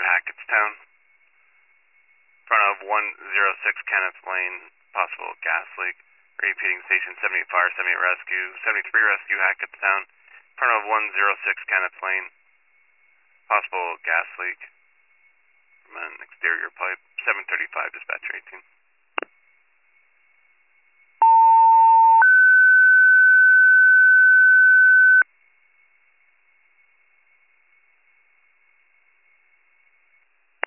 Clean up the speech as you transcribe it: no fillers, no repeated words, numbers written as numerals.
Hackettstown. Front of 106 Kenneth Lane, possible gas leak. Repeating station 78 fire, 78 rescue, 73 rescue Hackettstown. Front of 106 Kenneth Lane, possible gas leak from an exterior pipe. 735 dispatcher 18.